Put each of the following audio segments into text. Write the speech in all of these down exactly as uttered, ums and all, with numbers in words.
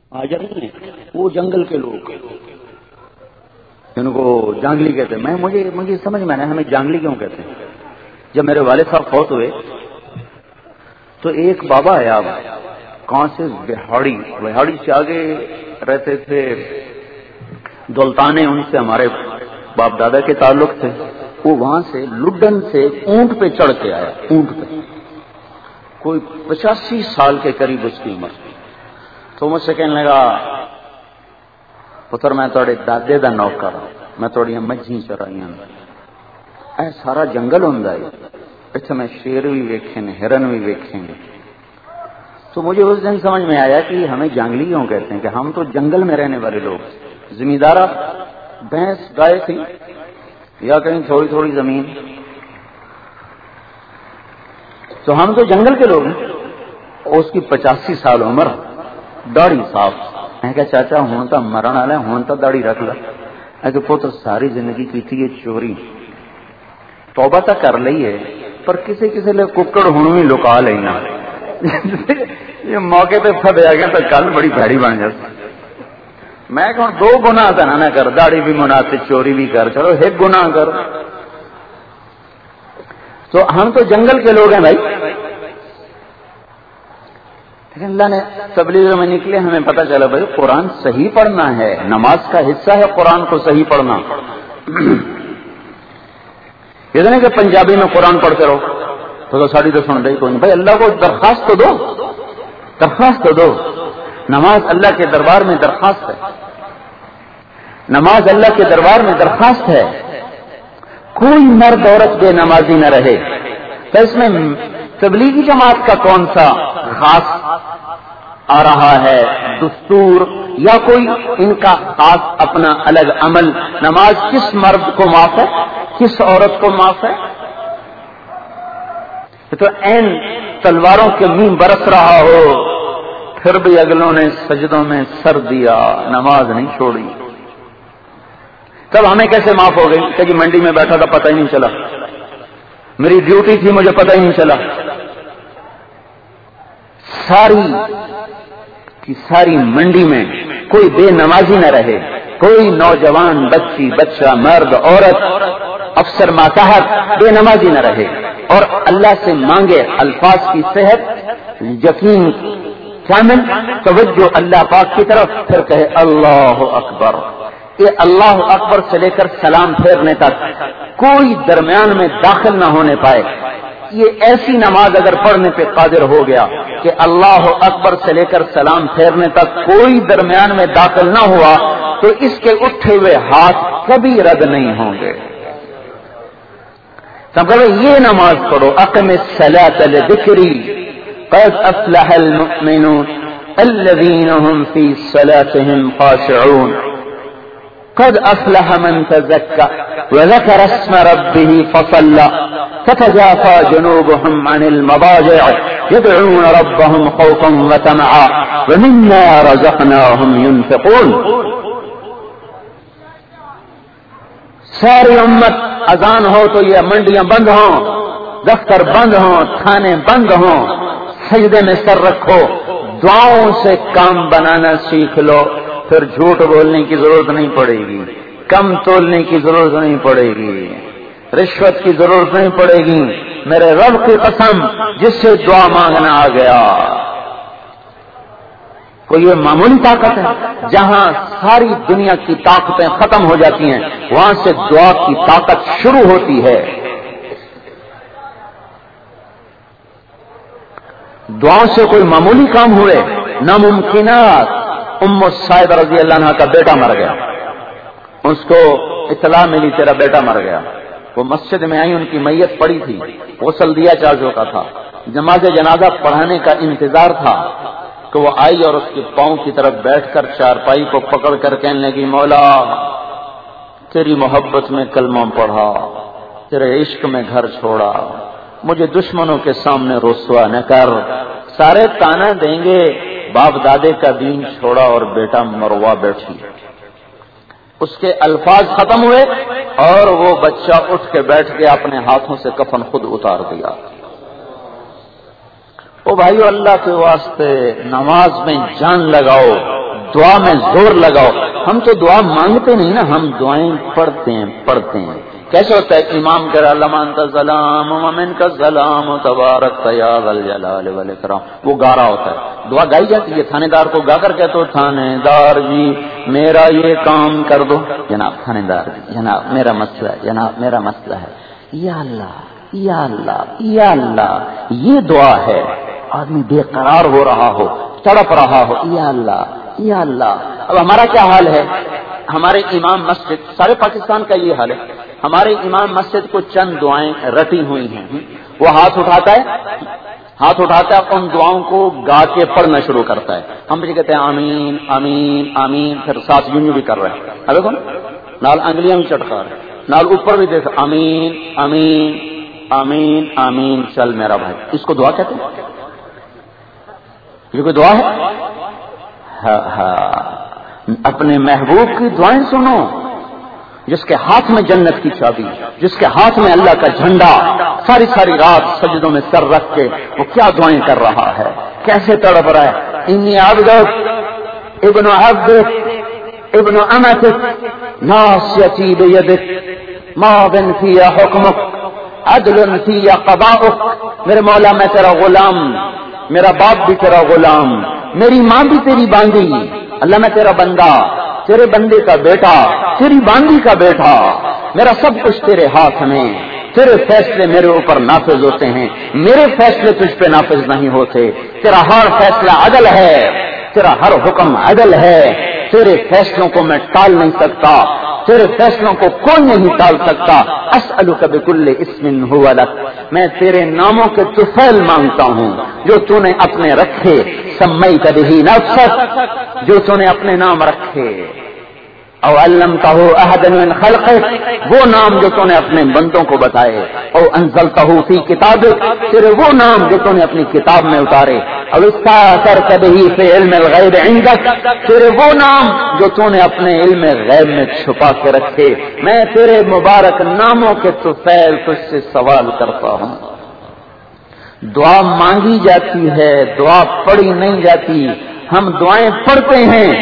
آجر نہیں، وہ جنگل کے لوگ جن کو جانگلی کہتے ہیں. میں مجھے مجھے سمجھ میں آیا ہمیں جانگلی کیوں کہتے ہیں. جب میرے والد صاحب فوت ہوئے تو ایک بابا آیا کہاں سے، بہاڑی بہاڑی سے آگے رہتے تھے دولتانے، ان سے ہمارے باپ دادا کے تعلق تھے. وہ وہاں سے لڈن سے اونٹ پہ چڑھ کے آیا، اونٹ پہ، کوئی پچاسی سال کے قریب اس کی عمر. تو مجھ سے کہنے لگا پتر میں تھوڑے دادے دا نوکر ہوں، میں تھوڑی مجھی چرائی ہوں. اے سارا جنگل ہوں اتنے میں شیر بھی ویکھیں گے، ہرن بھی ویکھیں گے. تو مجھے اس دن سمجھ میں آیا کہ ہمیں جنگلی کیوں کہتے ہیں، کہ ہم تو جنگل میں رہنے والے لوگ. زمیندارہ بھینس گائے تھی یا کہیں تھوڑی تھوڑی زمین، تو ہم تو جنگل کے لوگ ہیں. اس کی پچاسی سال عمر، داڑھی صاف. میں کہا چاچا ہوں تو مرن والا ہوں تو داڑھی رکھ لا. میں کہ پتر ساری زندگی کی تھی یہ چوری، توبہ تو کر لی ہے پر کسی کسی لئے ککڑ ہوں بھی لکا لینا. یہ موقع پہ پھٹ آ گیا تو کل بڑی بھڑی بن جاتی. میں کہوں دو گناہ تو نہ کر، داڑھی بھی مناسب چوری بھی کر، چلو ایک گناہ کر. تو ہم تو جنگل کے لوگ ہیں بھائی. لیکن اللہ نے تبلیغ میں نکلے ہمیں پتہ چلا بھائی قرآن صحیح پڑھنا ہے، نماز کا حصہ ہے قرآن کو صحیح پڑھنا. یہ نہیں کہ پنجابی میں قرآن پڑھتے رہو تو ساری تو سن رہی کوئی نہیں. بھائی اللہ کو درخواست تو دو، درخواست تو دو. نماز اللہ کے دربار میں درخواست ہے، نماز اللہ کے دربار میں درخواست ہے. کوئی مرد عورت بے نمازی نہ رہے. تو اس میں تبلیغی جماعت کا کون سا خاص آ رہا ہے دستور یا کوئی ان کا خاص اپنا الگ عمل؟ نماز کس مرد کو معاف ہے، کس عورت کو معاف ہے؟ تو این تلواروں کے منہ برس رہا ہو پھر بھی اگلوں نے سجدوں میں سر دیا، نماز نہیں چھوڑی. تب ہمیں کیسے معاف ہو گئی کہ جی منڈی میں بیٹھا تھا پتہ ہی نہیں چلا، میری ڈیوٹی تھی مجھے پتہ ہی نہیں چلا. ساری کی ساری منڈی میں کوئی بے نمازی نہ رہے، کوئی نوجوان بچی بچہ مرد عورت افسر ماتحت بے نمازی نہ رہے، اور اللہ سے مانگے الفاظ کی صحت، یقین کامل، توجہ اللہ پاک کی طرف، پھر کہے اللہ اکبر. یہ اللہ اکبر سے لے کر سلام پھیرنے تک کوئی درمیان میں داخل نہ ہونے پائے. یہ ایسی نماز اگر پڑھنے پہ قادر ہو گیا کہ اللہ اکبر سے لے کر سلام پھیرنے تک کوئی درمیان میں داخل نہ ہوا تو اس کے اٹھے ہوئے ہاتھ کبھی رد نہیں ہوں گے. تب کہ یہ نماز پڑھو، اقم الصلاۃ لذکری قد افلح المؤمنون الذین هم فی صلاتهم خاشعون قد افلح من تزكى وذكر اسم ربه فصلى تتجافى جنوبهم عن المضاجع يدعون ربهم خوفا وطمعا ومما رزقناهم ينفقون. ساری امت اذان ہو تو یہ منڈیاں بند ہوں، دفتر بند ہوں، تھانے بند ہوں، سجدے میں سر رکھو، دعاؤں سے کام بنانا سیکھ لو، پھر جھوٹ بولنے کی ضرورت نہیں پڑے گی، کم تولنے کی ضرورت نہیں پڑے گی، رشوت کی ضرورت نہیں پڑے گی. میرے رب کی قسم جس سے دعا مانگنا آ گیا. کوئی یہ معمولی طاقت ہے؟ جہاں ساری دنیا کی طاقتیں ختم ہو جاتی ہیں وہاں سے دعا کی طاقت شروع ہوتی ہے. دعا سے کوئی معمولی کام ہوئے. ناممکنات. ام الصائب رضی اللہ عنہ کا بیٹا مر گیا، اس کو اطلاع ملی تیرا بیٹا مر گیا. وہ مسجد میں آئی، ان کی میت پڑی تھی، غسل دیا چاچو کا تھا، نماز جنازہ پڑھانے کا انتظار تھا کہ وہ آئی اور اس کے پاؤں کی طرف بیٹھ کر چارپائی کو پکڑ کر کہنے لگی مولا تیری محبت میں کلمہ پڑھا، تیرے عشق میں گھر چھوڑا، مجھے دشمنوں کے سامنے رسوا نہ کر. سارے تانا دیں گے باپ دادے کا دین چھوڑا اور بیٹا مروا بیٹھی. اس کے الفاظ ختم ہوئے اور وہ بچہ اٹھ کے بیٹھ کے اپنے ہاتھوں سے کفن خود اتار دیا. او بھائیو اللہ کے واسطے نماز میں جان لگاؤ، دعا میں زور لگاؤ. ہم تو دعا مانگتے نہیں نا، ہم دعائیں پڑھتے ہیں پڑھتے ہیں. کیسے ہوتا ہے؟ امام کہہ رہا لمن کا سلام ومن کا سلام تبارک یا ذل جلال والاکرام، وہ گا رہا ہوتا ہے. دعا گائی جاتی ہے. تھانے دار کو گا کر کہتے ہو تھانے دار جی میرا یہ کام کر دو. جناب تھانے دار جی جناب میرا مسئلہ ہے، جناب میرا مسئلہ ہے. یا اللہ یا اللہ یا اللہ، یہ دعا ہے. آدمی بے قرار ہو رہا ہو، تڑپ رہا ہو، یا اللہ یا اللہ. اب ہمارا کیا حال ہے؟ ہمارے امام مسجد، سارے پاکستان کا یہ حال ہے. ہمارے امام مسجد کو چند دعائیں رٹی ہوئی ہیں، وہ ہاتھ اٹھاتا ہے ہاتھ اٹھاتا ہے ان دعاؤں کو گا کے پڑھنا شروع کرتا ہے. ہم بھی کہتے ہیں آمین آمین آمین، پھر ساتھ یوں یوں بھی کر رہے ہیں. اب دیکھو نال انگلیاں بھی چٹکا رہے ہیں، نال اوپر بھی دیکھ آمین آمین آمین آمین. چل میرا بھائی، اس کو دعا کہتے ہیں؟ یہ کوئی دعا ہے؟ ہاں ہاں، اپنے محبوب کی دعائیں سنو، جس کے ہاتھ میں جنت کی چابی، جس کے ہاتھ میں اللہ کا جھنڈا، ساری ساری رات سجدوں میں سر رکھ کے وہ کیا دعائیں کر رہا ہے، کیسے تڑپ رہا ہے. انی عبدک ابن عبدک ابن امتک ناصیتی بیدک ماض فی حکمک عدل فی قضاؤک. میرے مولا میں تیرا غلام، میرا باپ بھی تیرا غلام، میری ماں بھی تیری باندھی. اللہ میں تیرا بندہ، تیرے بندے کا بیٹا، تیری باندھی کا بیٹا، میرا سب کچھ تیرے ہاتھ میں. تیرے فیصلے میرے اوپر نافذ ہوتے ہیں، میرے فیصلے تجھ پہ نافذ نہیں ہوتے. تیرا ہر فیصلہ عدل ہے، تیرا ہر حکم عدل ہے. تیرے فیصلوں کو میں ٹال نہیں سکتا، تیرے فیصلوں کو کوئی نہیں ٹال سکتا. اسألک بکل اسم هو لک، میں تیرے ناموں کے طفیل مانگتا ہوں جو تو نے اپنے رکھے. سمیت بہ نفسک، جو تو نے اپنے نام رکھے. او علمتہ احدا من خلقک، وہ نام جو تو نے اپنے بندوں کو بتائے. او انزلتہ فی کتابک، تیرے وہ نام جو تو نے اپنی کتاب میں اتارے. او استأثرت بہ فی علم الغیب عندک، تیرے وہ نام جو تو نے اپنے علم غیب میں چھپا کے رکھے. میں تیرے مبارک ناموں کے طفیل تجھ سے سوال کرتا ہوں. دعا مانگی جاتی ہے، دعا پڑھی نہیں جاتی. ہم دعائیں پڑھتے ہیں،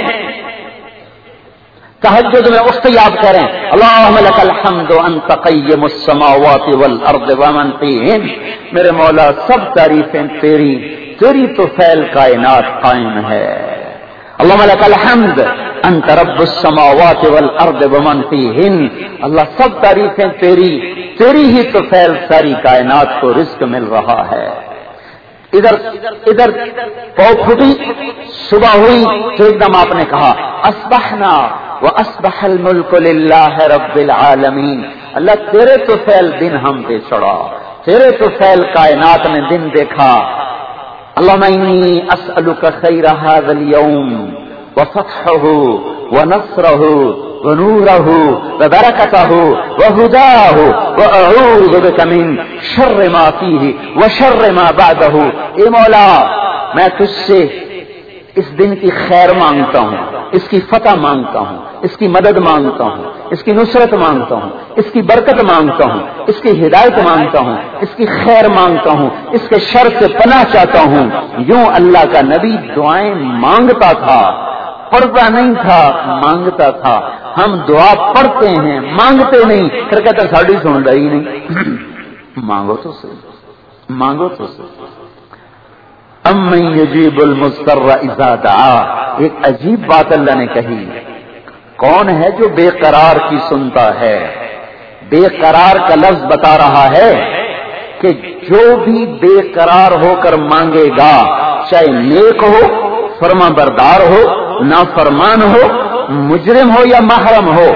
تہجد میں اٹھ کے یاد کریں اللہم لک الحمد انت قیم السماوات والارض ومن فیہن. میرے مولا سب تعریفیں تیری، تیری تو فعل کائنات قائم ہے. اللہم لک الحمد انت رب السماوات والارض ومن فیہن. اللہ سب تعریفیں تیری، تیری ہی تو فعل ساری کائنات کو رزق مل رہا ہے. ادھر ادھر پاؤ پھوٹی، صبح ہوئی تو ایک دم آپ نے کہا اصبحنا وَأَصْبَحَ الْمُلْكُ لِلَّهِ رَبِّ الْعَالَمِينَ. اللہ تیرے تو فعل دن ہم پہ چڑھا، تیرے تو فعل کائنات نے دن دیکھا. اللہم انی اسألک خیر هذا اليوم وفتحه ونصره ونوره وبرکته وهداه واعوذ بک من شر ما فیہ وشر ما بعده. اے مولا میں تجھ سے اس دن کی خیر مانگتا ہوں، اس کی فتح مانگتا ہوں، اس کی مدد مانگتا ہوں، اس کی نصرت مانگتا ہوں، اس کی برکت مانگتا ہوں، اس کی ہدایت مانگتا ہوں، اس کی خیر مانگتا ہوں، اس کے شر سے پناہ چاہتا ہوں. یوں اللہ کا نبی دعائیں مانگتا تھا، پڑھتا نہیں تھا، مانگتا تھا. ہم دعا پڑھتے ہیں، مانگتے نہیں. پھر کہتا ساڑی سن رہی نہیں. مانگو تو صحیح، مانگو تو صحیح. امن یجیب المضطر اذا دعا، ایک عجیب بات اللہ نے کہی. کون ہے جو بے قرار کی سنتا ہے؟ بے قرار کا لفظ بتا رہا ہے کہ جو بھی بے قرار ہو کر مانگے گا، چاہے نیک ہو، فرما بردار ہو، نافرمان ہو، مجرم ہو یا محرم ہو،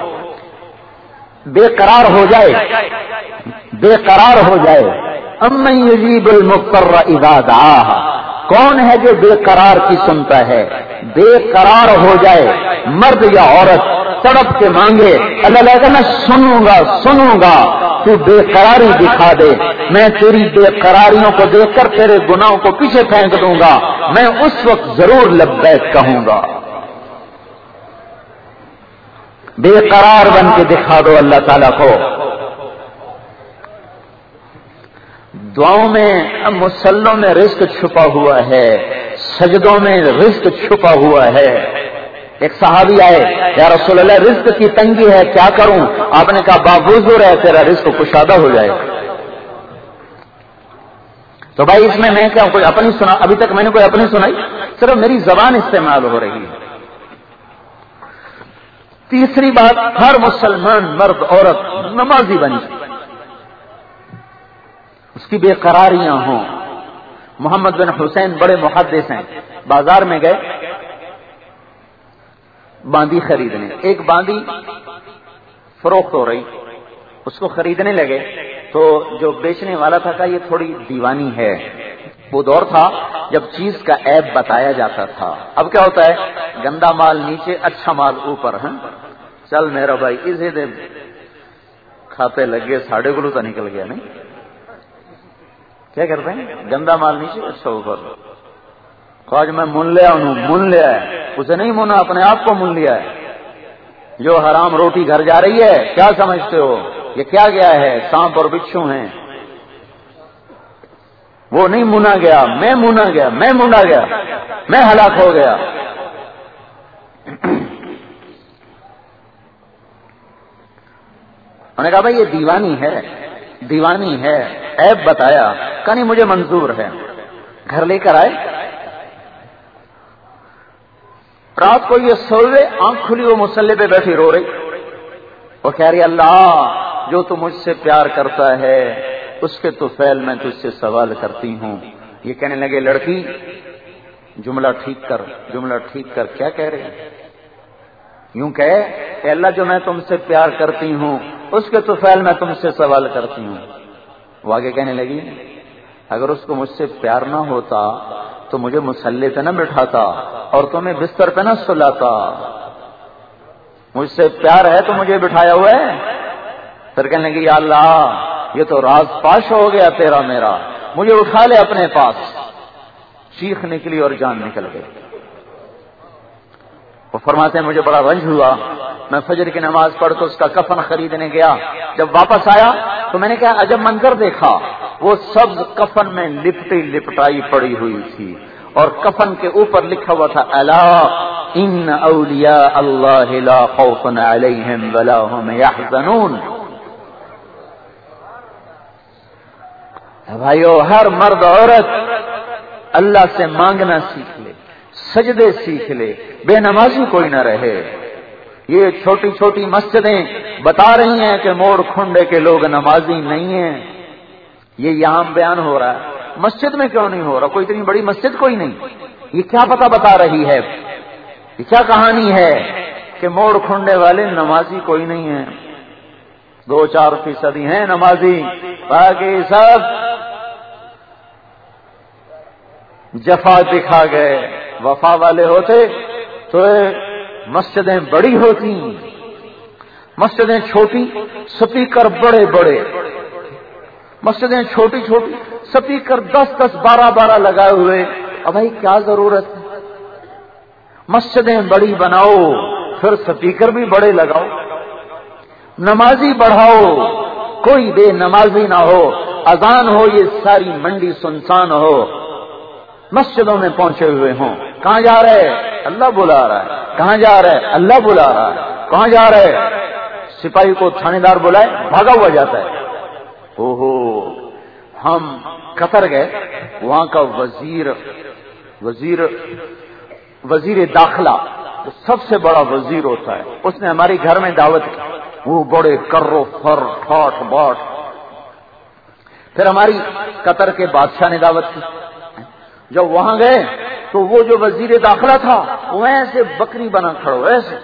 بے قرار ہو جائے، بے قرار ہو جائے. امن یجیب المضطر اذا دعاہ، کون ہے جو بے قرار کی سنتا ہے؟ بے قرار ہو جائے، مرد یا عورت تڑپ کے مانگے، اللہ کہے میں سنوں گا سنوں گا. تو بے قراری دکھا دے، میں تیری بے قراریوں کو دیکھ کر تیرے گناہوں کو پیچھے پھینک دوں گا. میں اس وقت ضرور لبیک کہوں گا. بے قرار بن کے دکھا دو اللہ تعالیٰ کو. دعاؤں میں مصلوں میں رزق چھپا ہوا ہے، سجدوں میں رزق چھپا ہوا ہے. ایک صحابی آئے، یا رسول اللہ رزق کی تنگی ہے کیا کروں؟ آپ نے کہا باوضو رہے تیرا رزق کشادہ ہو جائے گا۔ تو بھائی اس میں میں کیا کوئی اپنی سنا، ابھی تک میں نے کوئی اپنی سنائی، صرف میری زبان استعمال ہو رہی ہے۔ تیسری بات، ہر مسلمان مرد عورت نمازی بنی، اس کی بے قراریاں ہوں۔ محمد بن حسین بڑے محدث ہیں، بازار میں گئے باندی خریدنے، ایک باندی فروخت ہو رہی، اس کو خریدنے لگے تو جو بیچنے والا تھا کہا یہ تھوڑی دیوانی ہے۔ وہ دور تھا جب چیز کا عیب بتایا جاتا تھا، اب کیا ہوتا ہے گندا مال نیچے اچھا مال اوپر، ہے چل میرا بھائی اسے دے کھاتے لگے ساڑھے گلو تو نکل گیا، نہیں کیا کرتے ہیں گندا مال نیچے اچھا اوپر، آج میں من لیا انہوں من لیا ہے، اسے نہیں منا اپنے آپ کو من لیا ہے۔ جو حرام روٹی گھر جا رہی ہے کیا سمجھتے ہو یہ کیا گیا ہے؟ سانپ اور بچھو ہیں، وہ نہیں منا گیا، میں منا گیا، میں منا گیا، میں ہلاک ہو گیا۔ انہوں نے کہا بھائی یہ دیوانی ہے، دیوانی ہے، عیب بتایا، کہا نہیں مجھے منظور ہے۔ گھر لے کر آئے، رات کو یہ سو رہے، آنکھ کھلی وہ مصلی پہ بیٹھی رو رہی، وہ کہہ رہی اللہ جو تو مجھ سے پیار کرتا ہے اس کے تو فعل میں تجھ سے سوال کرتی ہوں۔ یہ کہنے لگے لڑکی جملہ ٹھیک کر، جملہ ٹھیک کر، کیا کہہ رہے ہیں؟ یوں کہے کہ اللہ جو میں تم سے پیار کرتی ہوں اس کے تو فعل میں تم سے سوال کرتی ہوں۔ وہ آگے کہنے لگی اگر اس کو مجھ سے پیار نہ ہوتا تو مجھے مصلی پہ نہ بٹھاتا اور تمہیں بستر پہ نہ سلاتا، مجھ سے پیار ہے تو مجھے بٹھایا ہوا ہے۔ پھر کہنے لگی یا اللہ یہ تو راز پاش ہو گیا تیرا میرا، مجھے اٹھا لے اپنے پاس۔ چیخ نکلی اور جان نکل گئی۔ وہ فرماتے ہیں مجھے بڑا رنج ہوا، میں فجر کی نماز پڑھ تو اس کا کفن خریدنے گیا، جب واپس آیا تو میں نے کہا عجب منظر دیکھا، وہ سبز کفن میں لپٹی لپٹائی پڑی ہوئی تھی اور کفن کے اوپر لکھا ہوا تھا الا ان اولیاء اللہ لا خوف علیہم ولا هم یحزنون۔ بھائیو ہر مرد عورت اللہ سے مانگنا سیکھ لے، سجدے سیکھ لے، بے نمازی کوئی نہ رہے۔ یہ چھوٹی چھوٹی مسجدیں بتا رہی ہیں کہ موڑ کھنڈے کے لوگ نمازی نہیں ہیں، یہ یہاں بیان ہو رہا ہے، مسجد میں کیوں نہیں ہو رہا؟ کوئی اتنی بڑی مسجد کوئی نہیں، یہ کیا پتہ بتا رہی ہے، یہ کیا کہانی ہے کہ موڑ کھنڈے والے نمازی کوئی نہیں ہیں؟ دو چار فیصدی ہیں نمازی، باقی سب جفا دکھا گئے۔ وفا والے ہوتے تو مسجدیں بڑی ہوتی، مسجدیں چھوٹی سپیکر بڑے بڑے، مسجدیں چھوٹی چھوٹی سپیکر دس دس بارہ بارہ لگائے ہوئے۔ اب بھائی کیا ضرورت ہے؟ مسجدیں بڑی بناؤ پھر سپیکر بھی بڑے لگاؤ، نمازی بڑھاؤ، کوئی بے نمازی نہ ہو، اذان ہو یہ ساری منڈی سنسان ہو، مسجدوں میں پہنچے ہوئے ہوں۔ کہاں جا رہے؟ اللہ بلا رہا ہے۔ کہاں جا رہے؟ اللہ بلا رہا ہے۔ کہاں جا رہے؟ سپاہی کو تھانے دار بلائے بھاگا ہوا جاتا ہے۔ اوہو ہم قطر گئے، وہاں کا وزیر وزیر وزیر داخلہ سب سے بڑا وزیر ہوتا ہے، اس نے ہماری گھر میں دعوت کی، وہ بڑے کرو فر ٹھاٹ باٹ۔ پھر ہماری قطر کے بادشاہ نے دعوت کی، جب وہاں گئے تو وہ جو وزیر داخلہ تھا وہ ایسے بکری بنا کھڑو، ایسے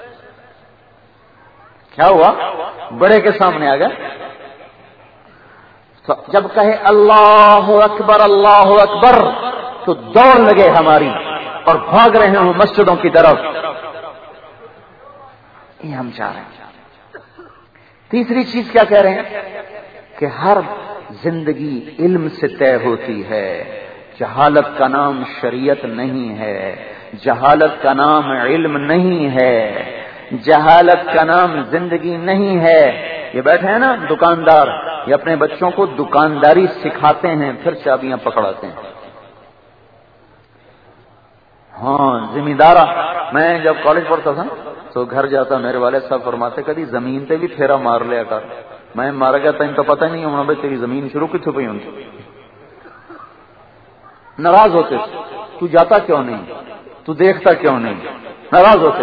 کیا ہوا بڑے کے سامنے آ گئے، تو جب کہے اللہ اکبر اللہ اکبر تو دوڑ لگے ہماری اور بھاگ رہے ہوں مسجدوں کی طرف۔ یہ ہم چاہ رہے ہیں۔ تیسری چیز کیا کہہ رہے ہیں کہ ہر زندگی علم سے طے ہوتی ہے، جہالت کا نام شریعت نہیں ہے، جہالت کا نام علم نہیں ہے، جہالت کا نام زندگی نہیں ہے۔ یہ بیٹھے ہیں نا دکاندار، یہ اپنے بچوں کو دکانداری سکھاتے ہیں پھر چابیاں پکڑاتے ہیں۔ ہاں ذمہ دارا. میں جب کالج پڑھتا تھا تو گھر جاتا میرے والد صاحب فرماتے کدی زمین تے بھی پھیرا مار لیا کر. میں مار گیا تین تو پتہ ہی نہیں ہونا بھائی تیری زمین شروع کتوں پہ ہوں. ناراض ہوتے تو جاتا کیوں نہیں, تو دیکھتا کیوں نہیں, ناراض ہوتے.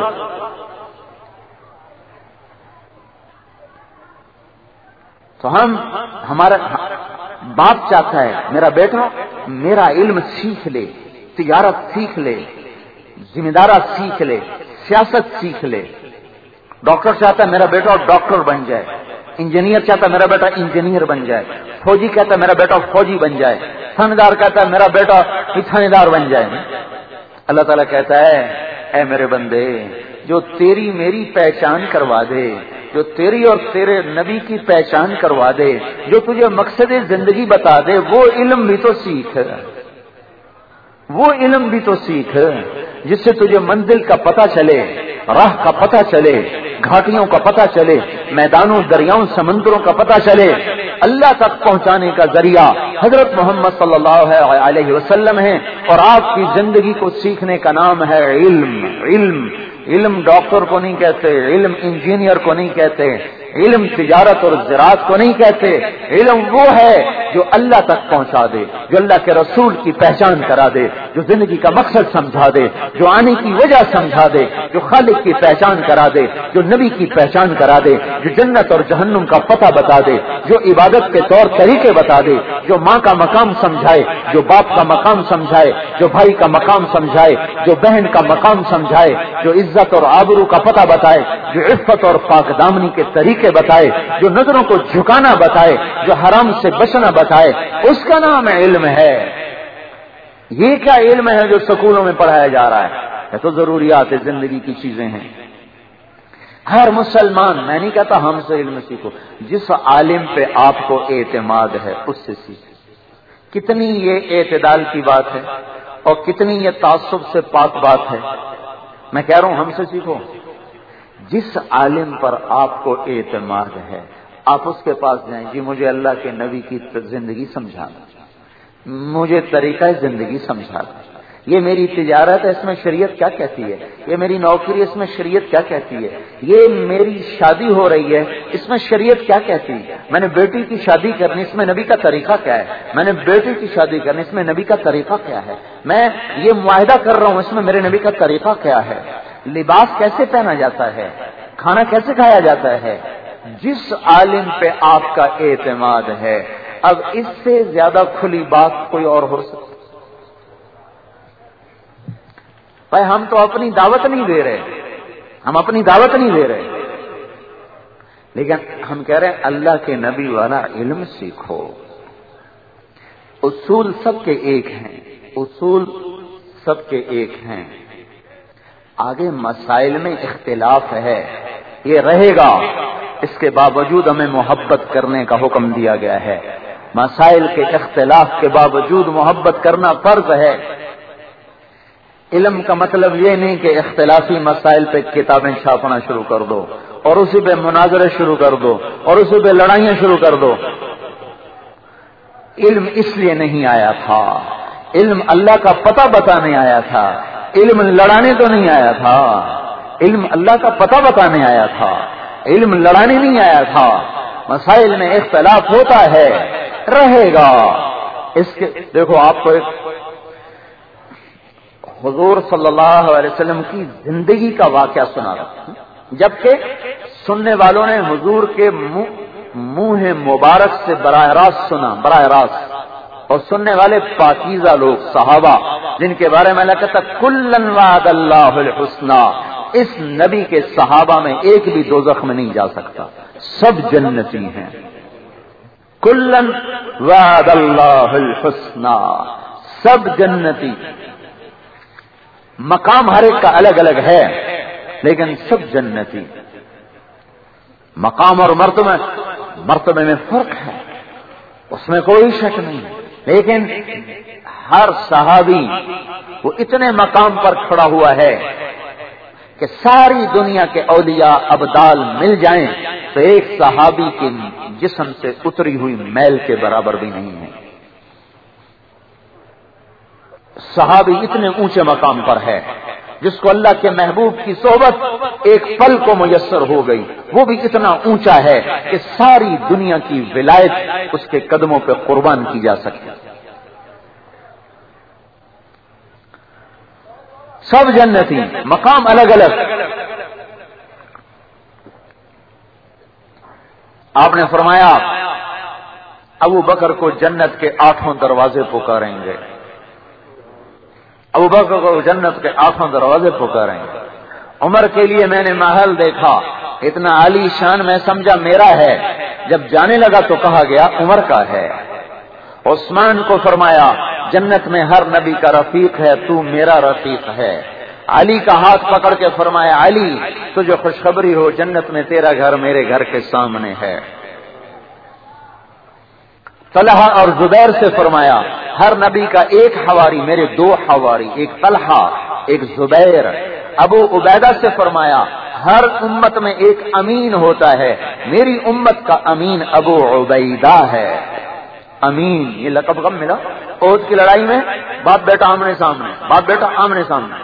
تو ہم ہمارا باپ چاہتا ہے میرا بیٹا میرا علم سیکھ لے, تجارت سیکھ لے, ذمہ دارہ سیکھ لے, سیاست سیکھ لے. ڈاکٹر چاہتا ہے میرا بیٹا ڈاکٹر بن جائے, انجینئر چاہتا ہے میرا بیٹا انجینئر بن جائے, فوجی کہتا ہے میرا بیٹا فوجی بن جائے, تھاندار کہتا ہے میرا بیٹا تھاندار بن جائے. اللہ تعالیٰ کہتا ہے اے میرے بندے جو تیری میری پہچان کروا دے, جو تیری اور تیرے نبی کی پہچان کروا دے, جو تجھے مقصد زندگی بتا دے, وہ علم بھی تو سیکھ, وہ علم بھی تو سیکھ جس سے تجھے منزل کا پتہ چلے, راہ کا پتہ چلے, گھاٹیوں کا پتہ چلے, میدانوں دریاؤں سمندروں کا پتہ چلے. اللہ تک پہنچانے کا ذریعہ حضرت محمد صلی اللہ علیہ وسلم ہے, اور آپ کی زندگی کو سیکھنے کا نام ہے علم. علم علم ڈاکٹر کو نہیں کہتے, علم انجینئر کو نہیں کہتے, علم تجارت اور زراعت کو نہیں کہتے. علم وہ ہے جو اللہ تک پہنچا دے, جو اللہ کے رسول کی پہچان کرا دے, جو زندگی کا مقصد سمجھا دے, جو آنے کی وجہ سمجھا دے, جو خالق کی پہچان کرا دے, جو نبی کی پہچان کرا دے, جو جنت اور جہنم کا پتہ بتا دے, جو عبادت کے طور طریقے بتا دے, جو ماں کا مقام سمجھائے, جو باپ کا مقام سمجھائے, جو بھائی کا مقام سمجھائے, جو بہن کا مقام سمجھائے, جو عزت اور آبرو کا پتہ بتائے, جو عفت اور پاک دامنی کے طریقے بتائے, جو نظروں کو جھکانا بتائے, جو حرام سے بچنا بتائے, اس کا نام علم ہے. یہ کیا علم ہے جو سکولوں میں پڑھایا جا رہا ہے؟ یہ تو ضروریات زندگی کی چیزیں ہیں. ہر مسلمان, میں نہیں کہتا ہم سے علم سیکھو, جس عالم پہ آپ کو اعتماد ہے اس سے سیکھو. کتنی یہ اعتدال کی بات ہے اور کتنی یہ تعصب سے پاک بات ہے. میں کہہ رہا ہوں ہم سے سیکھو. جس عالم پر آپ کو اعتماد ہے آپ اس کے پاس جائیں, جی مجھے اللہ کے نبی کی زندگی سمجھانا, مجھے طریقہ زندگی سمجھانا, یہ میری تجارت ہے اس میں شریعت کیا کہتی ہے, یہ میری نوکری اس میں شریعت کیا کہتی ہے, یہ میری شادی ہو رہی ہے اس میں شریعت کیا کہتی ہے, میں نے بیٹی کی شادی کرنی اس میں نبی کا طریقہ کیا ہے, میں نے بیٹی کی شادی کرنی اس میں نبی کا طریقہ کیا ہے, میں یہ معاہدہ کر رہا ہوں اس میں میرے نبی کا طریقہ کیا ہے, لباس کیسے پہنا جاتا ہے, کھانا کیسے کھایا جاتا ہے. جس عالم پہ آپ کا اعتماد ہے, اب اس سے زیادہ کھلی بات کوئی اور ہو سکتی؟ بھائی ہم تو اپنی دعوت نہیں دے رہے, ہم اپنی دعوت نہیں دے رہے, لیکن ہم کہہ رہے ہیں اللہ کے نبی والا علم سیکھو. اصول سب کے ایک ہیں, اصول سب کے ایک ہیں, آگے مسائل میں اختلاف ہے, یہ رہے گا, اس کے باوجود ہمیں محبت کرنے کا حکم دیا گیا ہے. مسائل کے اختلاف کے باوجود محبت کرنا فرض ہے. علم کا مطلب یہ نہیں کہ اختلافی مسائل پہ کتابیں چھاپنا شروع کر دو اور اسی پہ مناظرے شروع کر دو اور اسی پہ لڑائیاں شروع کر دو. علم اس لیے نہیں آیا تھا, علم اللہ کا پتہ بتانے آیا تھا, علم لڑانے تو نہیں آیا تھا. علم اللہ کا پتہ بتانے آیا تھا, علم لڑانے نہیں آیا تھا. مسائل میں اختلاف ہوتا ہے, رہے گا. اس کے دیکھو آپ کو ایک حضور صلی اللہ علیہ وسلم کی زندگی کا واقعہ سنا رہا, جبکہ سننے والوں نے حضور کے منہ مبارک سے براہ راست سنا, براہ راست, اور سننے والے پاکیزہ لوگ صحابہ جن کے بارے میں اللہ کہتا کلن وعد اللہ الحسنی, اس نبی کے صحابہ میں ایک بھی دوزخ میں نہیں جا سکتا, سب جنتی ہیں. کلن وعد اللہ الحسنی, سب جنتی. مقام ہر ایک کا الگ الگ ہے لیکن سب جنتی. مقام اور مرتبہ مرتبے میں فرق ہے, اس میں کوئی شک نہیں, لیکن ہر صحابی وہ اتنے مقام پر کھڑا ہوا ہے کہ ساری دنیا کے اولیاء ابدال مل جائیں تو ایک صحابی کے جسم سے اتری ہوئی میل کے برابر بھی نہیں ہے. صحابی اتنے اونچے مقام پر ہے جس کو اللہ کے محبوب کی صحبت ایک پل کو میسر ہو گئی، وہ بھی اتنا اونچا ہے کہ ساری دنیا کی ولایت اس کے قدموں پہ قربان کی جا سکتی۔ سب جنتی، مقام الگ الگ۔ آپ نے فرمایا ابو بکر کو جنت کے آٹھوں دروازے پکاریں گے، ابو بکر کو جنت کے آٹھوں دروازے پکاریں گے۔ عمر کے لیے میں نے محل دیکھا، اتنا عالی شان، میں سمجھا میرا ہے، جب جانے لگا تو کہا گیا عمر کا ہے۔ عثمان کو فرمایا جنت میں ہر نبی کا رفیق ہے، تو میرا رفیق ہے۔ علی کا ہاتھ پکڑ کے فرمایا علی تجھے خوشخبری ہو، جنت میں تیرا گھر میرے گھر کے سامنے ہے۔ طلحہ اور زبیر سے فرمایا ہر نبی کا ایک حواری، میرے دو حواری، ایک طلحہ ایک زبیر۔ ابو عبیدہ سے فرمایا ہر امت میں ایک امین ہوتا ہے، میری امت کا امین ابو عبیدہ ہے۔ امین یہ لقب کب ملا؟ احد کی لڑائی میں باپ بیٹا آمنے سامنے، باپ بیٹا آمنے سامنے۔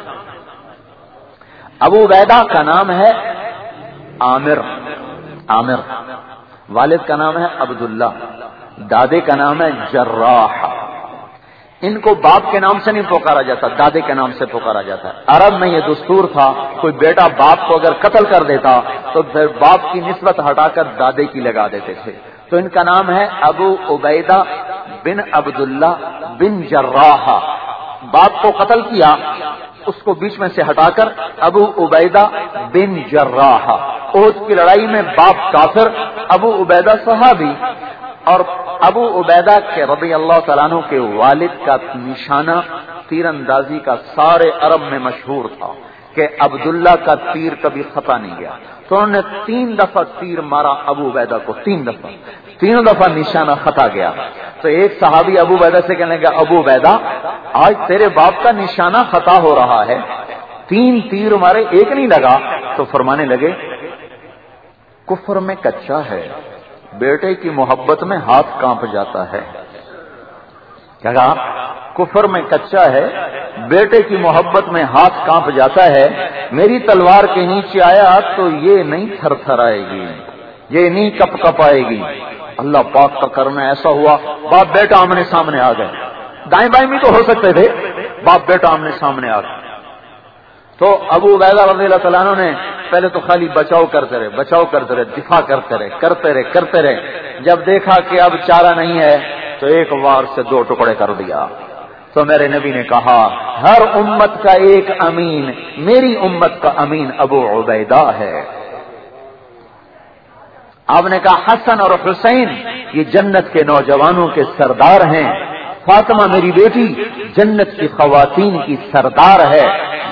ابو عبیدہ کا نام ہے عامر، عامر، والد کا نام ہے عبداللہ، دادے کا نام ہے جراح۔ ان کو باپ کے نام سے نہیں پکارا جاتا، دادے کے نام سے پکارا جاتا ہے۔ عرب میں یہ دستور تھا، کوئی بیٹا باپ کو اگر قتل کر دیتا تو پھر باپ کی نسبت ہٹا کر دادے کی لگا دیتے تھے۔ تو ان کا نام ہے ابو عبیدہ بن عبداللہ بن جراح۔ باپ کو قتل کیا، اس کو بیچ میں سے ہٹا کر ابو عبیدہ بن جراح۔ احد کی لڑائی میں باپ کافر، ابو عبیدہ صحابی۔ اور ابو عبیدہ کے رضی اللہ تعالیٰ عنہ کے والد کا نشانہ تیر اندازی کا سارے عرب میں مشہور تھا کہ عبداللہ کا تیر کبھی خطا نہیں گیا، تو انہوں نے تین دفعہ تیر مارا ابو عبیدہ کو، تین دفعہ، تینوں دفعہ نشانہ خطا گیا۔ تو ایک صحابی ابو عبیدہ سے کہنے لگا ابو عبیدہ آج تیرے باپ کا نشانہ خطا ہو رہا ہے، تین تیر مارے ایک نہیں لگا۔ تو فرمانے لگے کفر میں کچا ہے، بیٹے کی محبت میں ہاتھ کانپ جاتا ہے۔ کیا کہا؟ کفر میں کچا ہے، بیٹے کی محبت میں ہاتھ کانپ جاتا ہے، میری تلوار کے نیچے آیا تو یہ نہیں تھر تھر آئے گی، یہ نہیں کپ کپ آئے گی۔ اللہ پاک کا کرنا ایسا ہوا باپ بیٹا آمنے سامنے آ گئے، دائیں بائیں بھی تو ہو سکتے تھے، باپ بیٹا آمنے سامنے آ گئے۔ تو ابو عبیدہ رضی اللہ تعالیٰ عنہ نے پہلے تو خالی بچاؤ کرتے رہے، بچاؤ کرتے رہے، دفاع کرتے رہے، کرتے رہے کرتے رہے جب دیکھا کہ اب چارہ نہیں ہے تو ایک وار سے دو ٹکڑے کر دیا۔ تو میرے نبی نے کہا ہر امت کا ایک امین، میری امت کا امین ابو عبیدہ ہے۔ آپ نے کہا حسن اور حسین یہ جنت کے نوجوانوں کے سردار ہیں، فاطمہ میری بیٹی جنت کی خواتین کی سردار ہے۔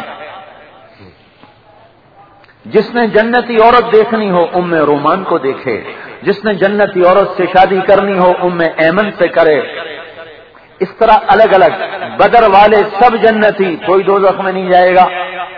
جس نے جنتی عورت دیکھنی ہو ام رومان کو دیکھے، جس نے جنتی عورت سے شادی کرنی ہو ام ایمن سے کرے۔ اس طرح الگ الگ بدر والے سب جنتی، کوئی دوزخ میں نہیں جائے گا۔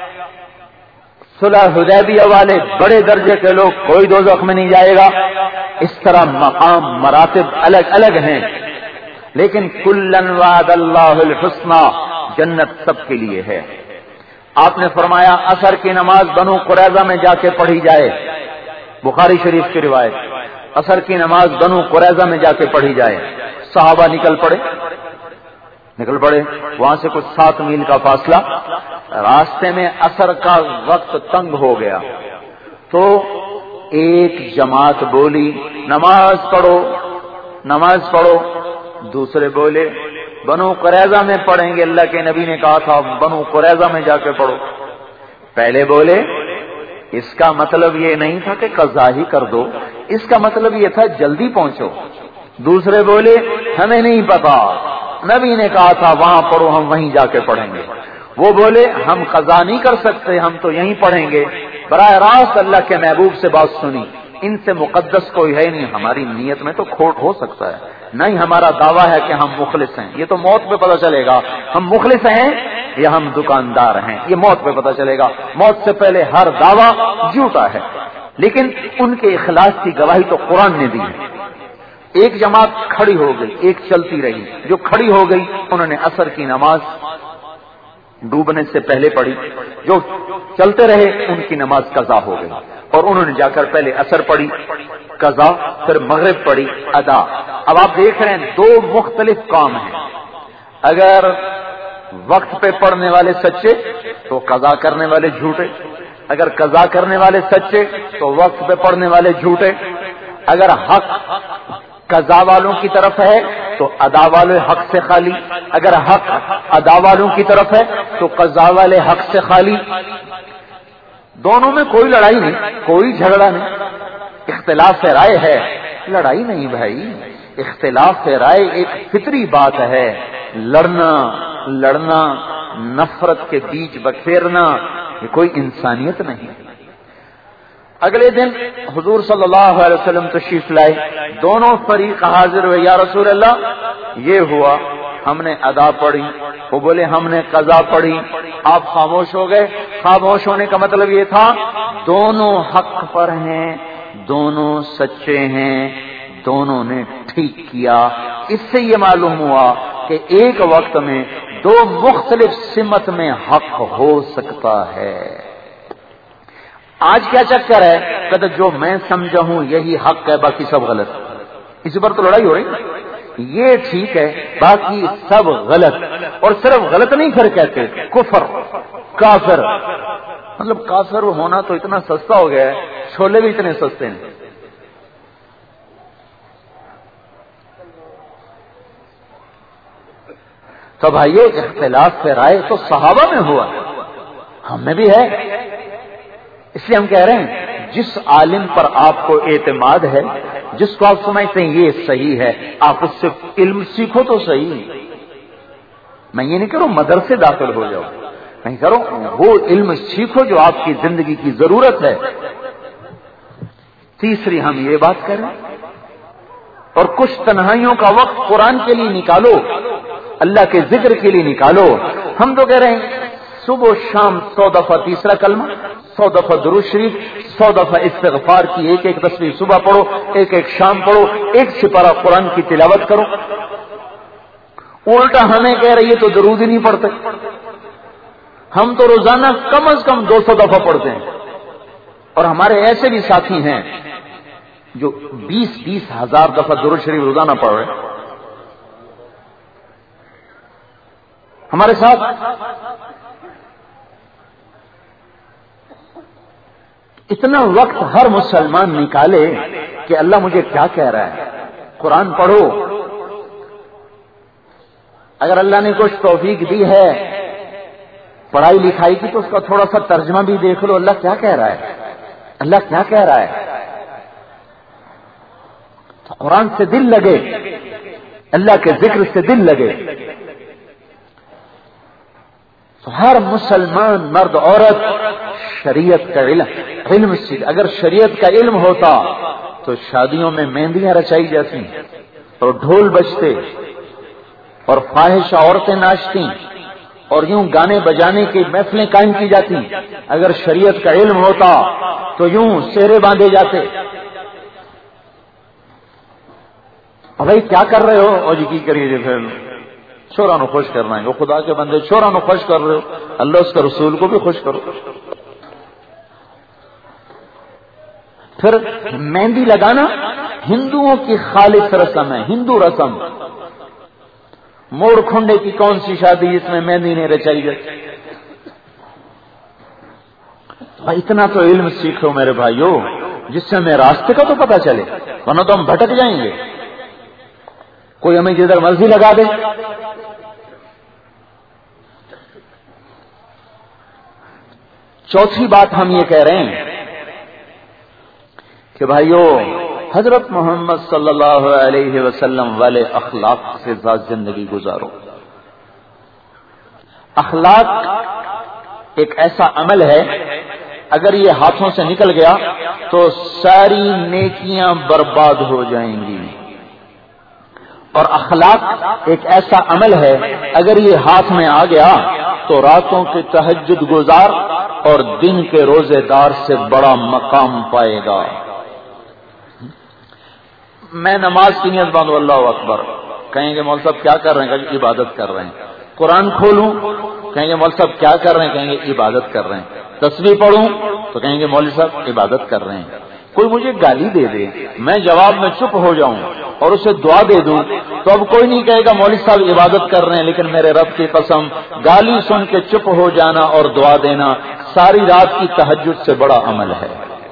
صلح حدیبیہ والے بڑے درجے کے لوگ، کوئی دوزخ میں نہیں جائے گا۔ اس طرح مقام مراتب الگ الگ ہیں، لیکن کلن وعد اللہ الحسنى، جنت سب کے لیے ہے۔ آپ نے فرمایا عصر کی نماز بنو قریظہ میں جا کے پڑھی جائے، بخاری شریف کی روایت، عصر کی نماز بنو قریظہ میں جا کے پڑھی جائے۔ صحابہ نکل پڑے نکل پڑے وہاں سے کچھ سات میل کا فاصلہ، راستے میں عصر کا وقت تنگ ہو گیا تو ایک جماعت بولی نماز پڑھو نماز پڑھو، دوسرے بولے بنو قریظہ میں پڑھیں گے، اللہ کے نبی نے کہا تھا بنو قریظہ میں جا کے پڑھو۔ پہلے بولے اس کا مطلب یہ نہیں تھا کہ قضا ہی کر دو، اس کا مطلب یہ تھا جلدی پہنچو۔ دوسرے بولے ہمیں نہیں پتا، نبی نے کہا تھا وہاں پڑھو، ہم وہیں جا کے پڑھیں گے۔ وہ بولے ہم قضا نہیں کر سکتے، ہم تو یہیں پڑھیں گے۔ براہ راست اللہ کے محبوب سے بات سنی، ان سے مقدس کوئی ہے نہیں، ہماری نیت میں تو کھوٹ ہو سکتا ہے، نہیں ہمارا دعویٰ ہے کہ ہم مخلص ہیں، یہ تو موت پہ پتہ چلے گا ہم مخلص ہیں یا ہم دکاندار ہیں، یہ موت پہ پتہ چلے گا، موت سے پہلے ہر دعویٰ جھوٹا ہے۔ لیکن ان کے اخلاص کی گواہی تو قرآن نے دی ہے۔ ایک جماعت کھڑی ہو گئی، ایک چلتی رہی، جو کھڑی ہو گئی انہوں نے عصر کی نماز ڈوبنے سے پہلے پڑھی، جو چلتے رہے ان کی نماز قضا ہو گئی، اور انہوں نے جا کر پہلے عصر پڑھی قضا، پھر مغرب پڑھی ادا۔ اب آپ دیکھ رہے ہیں دو مختلف کام ہیں، اگر وقت پہ پڑھنے والے سچے تو قضا کرنے والے جھوٹے، اگر قضا کرنے والے سچے تو وقت پہ پڑھنے والے جھوٹے، اگر حق قضا والوں کی طرف ہے تو ادا والے حق سے خالی، اگر حق ادا والوں کی طرف ہے تو قضا والے حق سے خالی۔ دونوں میں کوئی لڑائی نہیں، کوئی جھگڑا نہیں، اختلاف رائے ہے، لڑائی نہیں بھائی، اختلاف رائے ایک فطری بات ہے۔ لڑنا لڑنا نفرت کے بیج بکھیرنا یہ کوئی انسانیت نہیں۔ اگلے دن حضور صلی اللہ علیہ وسلم تشریف لائے، دونوں فریق حاضر ہوئے، یا رسول اللہ یہ ہوا، ہم نے ادا پڑھی، وہ بولے ہم نے قضا پڑھی، آپ خاموش ہو گئے۔ خاموش ہونے کا مطلب یہ تھا دونوں حق پر ہیں، دونوں سچے ہیں، دونوں نے ٹھیک کیا۔ اس سے یہ معلوم ہوا کہ ایک وقت میں دو مختلف سمت میں حق ہو سکتا ہے۔ آج کیا چکر ہے، کہتے جو میں سمجھا ہوں یہی حق ہے باقی سب غلط، اسی پر تو لڑائی ہو رہی ہے۔ یہ ٹھیک ہے باقی سب غلط، اور صرف غلط نہیں پھر کہتے کفر کافر، مطلب کافر ہونا تو اتنا سستا ہو گیا ہے، چھولے بھی اتنے سستے ہیں۔ تو بھائیو اختلاف رائے تو صحابہ میں ہوا، ہم میں بھی ہے، اس لیے ہم کہہ رہے ہیں جس عالم پر آپ کو اعتماد ہے، جس کو آپ سمجھتے ہیں یہ صحیح ہے، آپ اس سے علم سیکھو تو صحیح۔ میں یہ نہیں کہہ رہا ہوں مدرسے داخل ہو جاؤ، میں کہہ رہا ہوں وہ علم سیکھو جو آپ کی زندگی کی ضرورت ہے۔ تیسری ہم یہ بات کریں، اور کچھ تنہائیوں کا وقت قرآن کے لیے نکالو، اللہ کے ذکر کے لیے نکالو۔ ہم تو کہہ رہے ہیں صبح و شام سو دفعہ تیسرا کلمہ، سو دفعہ درود شریف، سو دفعہ استغفار کی ایک ایک تصویر صبح پڑھو، ایک ایک شام پڑھو، ایک سپارہ قرآن کی تلاوت کرو۔ الٹا ہمیں کہہ رہی ہے تو درود ہی نہیں پڑھتے، ہم تو روزانہ کم از کم دو سو دفعہ پڑھتے ہیں، اور ہمارے ایسے بھی ساتھی ہیں جو بیس بیس ہزار دفعہ درود شریف روزانہ پڑھ رہے ہیں ہمارے ساتھ۔ اتنا وقت ہر مسلمان نکالے کہ اللہ مجھے کیا کہہ رہا ہے، قرآن پڑھو۔ اگر اللہ نے کچھ توفیق دی ہے پڑھائی لکھائی کی تو اس کا تھوڑا سا ترجمہ بھی دیکھ لو، اللہ کیا کہہ رہا ہے، اللہ کیا کہہ رہا ہے۔ تو قرآن سے دل لگے، اللہ کے ذکر سے دل لگے۔ تو ہر مسلمان مرد عورت شریعت کا علم علم سیکھ۔ اگر شریعت کا علم ہوتا تو شادیوں میں مہندیاں رچائی جاتی اور ڈھول بجتے اور فاحشہ عورتیں ناچتی اور یوں گانے بجانے کی محفلیں قائم کی جاتی۔ اگر شریعت کا علم ہوتا تو یوں سہرے باندھے جاتے۔ بھائی کیا کر رہے ہو؟ اور جی کی کریے جی پھر شوہراں نو خوش کرنا ہے، وہ خدا کے بندے شوہراں نو خوش کر رہے ہو، اللہ اس کے رسول کو بھی خوش کرو۔ پھر مہندی لگانا ہندوؤں کی خالص رسم ہے، ہندو رسم۔ موڑ کھنڈے کی کون سی شادی جس میں مہندی نہیں رچائی جاتی؟ بھائی اتنا تو علم سیکھو میرے بھائیو، جس سے ہمیں راستے کا تو پتہ چلے، ورنہ تو ہم بھٹک جائیں گے۔ کوئی ہمیں جدھر مرضی لگا دے۔ چوتھی بات ہم یہ کہہ رہے ہیں کہ بھائیو حضرت محمد صلی اللہ علیہ وسلم والے اخلاق سے ذات زندگی گزارو۔ اخلاق ایک ایسا عمل ہے اگر یہ ہاتھوں سے نکل گیا تو ساری نیکیاں برباد ہو جائیں گی، اور اخلاق ایک ایسا عمل ہے اگر یہ ہاتھ میں آ گیا تو راتوں کے تہجد گزار اور دن کے روزے دار سے بڑا مقام پائے گا۔ میں نماز کی نیت باندھوں، اللہ اکبر، کہیں گے مولوی صاحب کیا کر رہے ہیں؟ کہ عبادت کر رہے ہیں۔ قرآن کھولوں کہیں گے مولوی صاحب کیا کر رہے ہیں؟ کہیں گے عبادت کر رہے ہیں. تسبیح پڑھوں تو کہیں گے مولوی صاحب عبادت کر رہے ہیں. کوئی مجھے گالی دے دے، میں جواب میں چپ ہو جاؤں اور اسے دعا دے دوں تو اب کوئی نہیں کہے گا مولوی صاحب عبادت کر رہے ہیں. لیکن میرے رب کی قسم، گالی سن کے چپ ہو جانا اور دعا دینا ساری رات کی تہجد سے بڑا عمل ہے.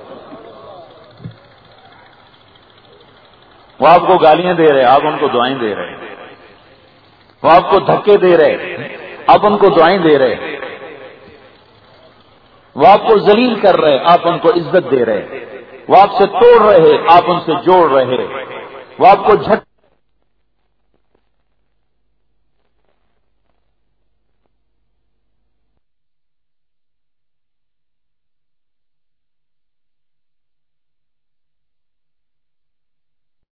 وہ آپ کو گالیاں دے رہے، آپ ان کو دعائیں دے رہے. وہ آپ کو دھکے دے رہے، آپ ان کو دعائیں دے رہے. وہ آپ کو ذلیل کر رہے، آپ ان کو عزت دے رہے. وہ آپ سے توڑ رہے، آپ ان سے جوڑ رہے. وہ آپ کو جھٹ